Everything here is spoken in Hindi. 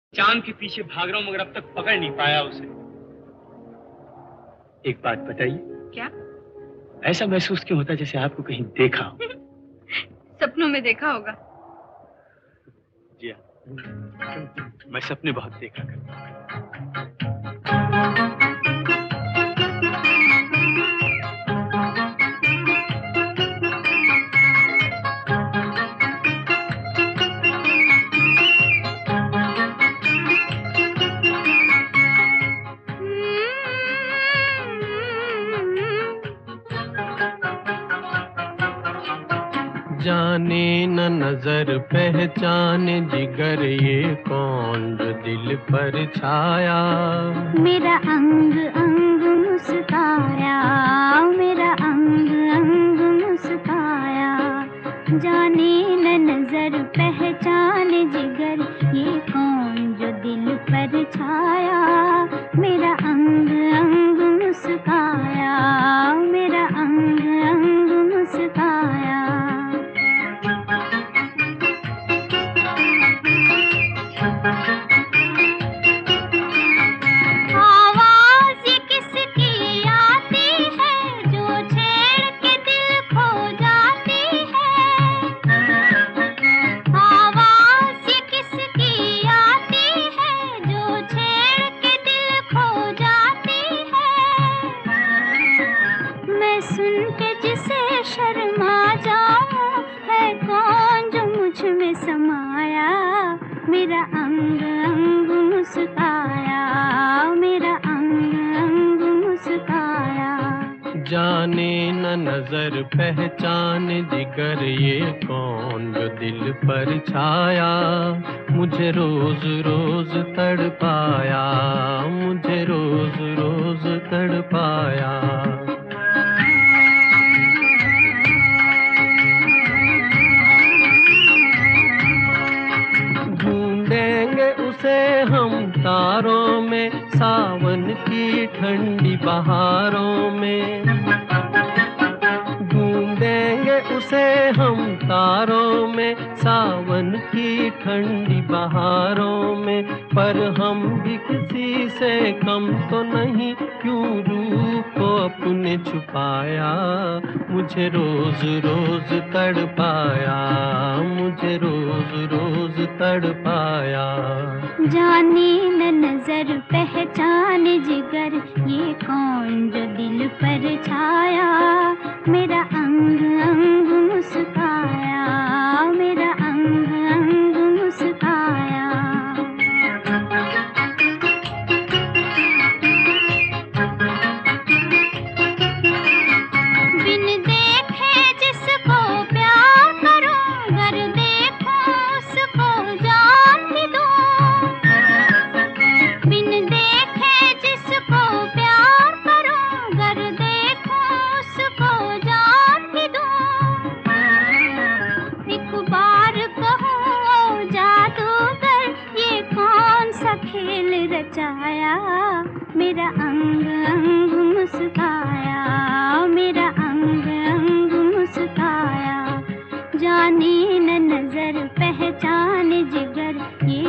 चांद के पीछे भाग रहा हूं मगर अब तक पकड़ नहीं पाया उसे। एक बात बताइए। क्या? ऐसा महसूस क्यों होता जैसे आपको कहीं देखा हो? सपनों में देखा होगा। जी हाँ, मैं सपने बहुत देखा करता हूँ। जाने न नजर पहचाने जिगर ये कौन जो दिल पर छाया। मेरा अंग अंग मुस्काया, मेरा अंग अंग मुस्काया। जाने न नजर पहचाने जिगर ये कौन जो दिल पर छाया। मेरा अंग अंग मुस्काया, मेरा अंग अंग मुस्काया। समाया मेरा अंग अंग मुस्काया, मेरा अंग अंग मुस्काया। जाने न नजर पहचाने जिगर ये कौन जो दिल पर छाया। मुझे रोज रोज तड़पाया, मुझे रोज रोज तड़पाया। उसे हम तारों में, सावन की ठंडी बहारों में। ढूंढेंगे उसे हम तारों में, सावन की ठंडी बहारों में। पर हम भी किसी से कम तो नहीं, क्यों रूप को अपने छुपाया। मुझे रोज रोज तड़पाया, मुझे रोज रोज तड़पाया। जाने न नजर पहचाने जिगर ये कौन जो दिल पर छाया। मेरा अंग अंग मुस्काया, मेरा अंग अंग मुस्काया। बिन देखे जिसको प्यार करूं, गर देखूं उसको जान भी दूं। बिन देखे जिसको प्यार करूं, गर देखूं उसको जान भी दूं। एक बार कहूं ओ जादूगर ये कौन सा खेल रचाया। मेरा अंग अंग मुस्काया, मेरा अंग अंग मुस्काया। जाने न नजर पहचाने जिगर ये